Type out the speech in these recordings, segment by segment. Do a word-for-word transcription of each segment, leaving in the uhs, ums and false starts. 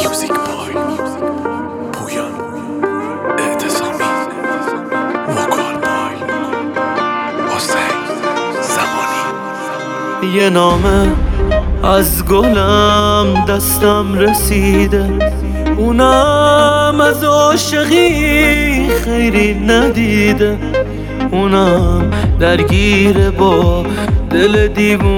میوزیک بای پویان اعتصامی وکال بای حسین زمانی. یه نامه از گلم دستم رسیده، اونم از عاشقی خیری ندیده، اونم درگیر با دل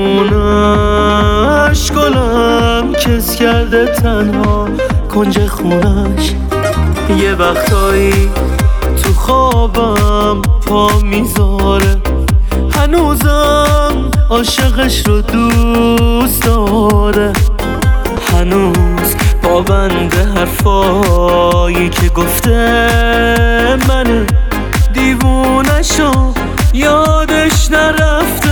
دیوونش. گلم کس کرده تنها کنج خونش، یه وقتایی تو خوابم پا میذاره، هنوزم عاشقش رو دوست داره، هنوز پابند حرفایی که گفته، من دیوونشو یادش نرفته.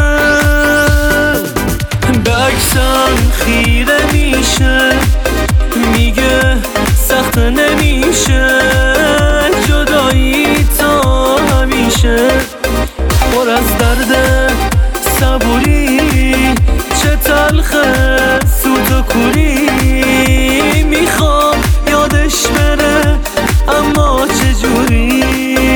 به عکسم خیره میشه، میگه سخت نمیشه جدایی تا همیشه، پر از درد صبوری چه تلخه سوت و کوری، میخوام یادش بره اما چجوری.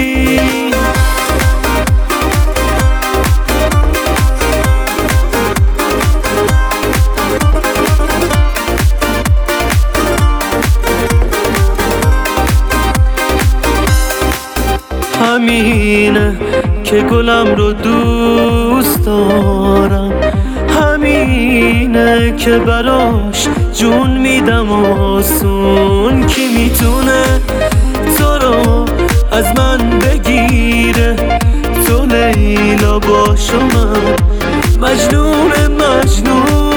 همینه که گلم رو دوست دارم، همینه که براش جون میدم آسون. کی میتونه تو رو از من بگیره، تو لیلا باشو من مجنون مجنون.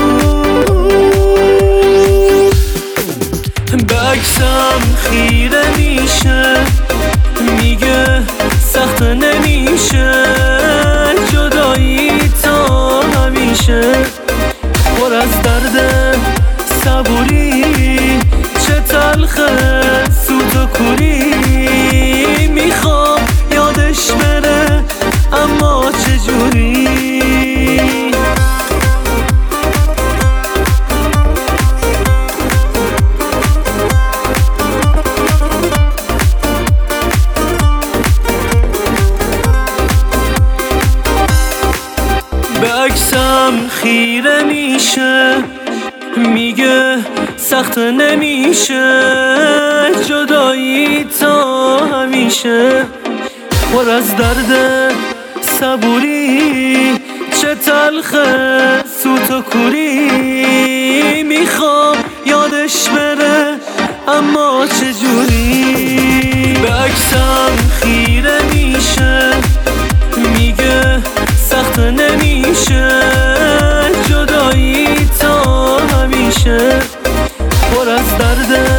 به عکسم خیره میشه، میگه سخت نمیشه جدایی تا همیشه، پر از درد صبوری چه تلخه سوت و کوری، میخوام یادش بره اما چجوری. به عکسم خیره میشه، میگه سخت نمیشه جدایی تا همیشه، پر از درد صبوری چه تلخه سوت و کوری، میخوام یادش بره اما چجوری. به عکسم خیره میشه، میگه سخت نمیشه جدایی تا همیشه، پر از درد